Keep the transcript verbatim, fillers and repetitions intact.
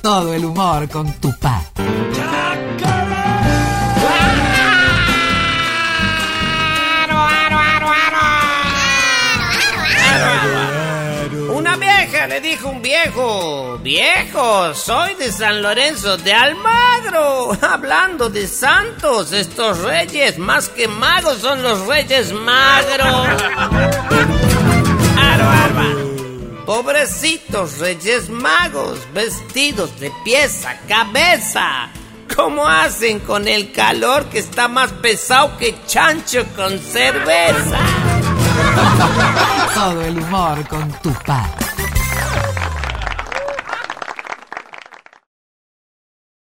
Todo el humor con Tupac. Una vieja le dijo a un viejo: viejo, soy de San Lorenzo de Almagro. Hablando de santos, estos reyes más que magos son los reyes magros. Aro, aro. Pobrecitos reyes magos, vestidos de pies a cabeza. ¿Cómo hacen con el calor que está más pesado que chancho con cerveza? Todo el humor con Tupac.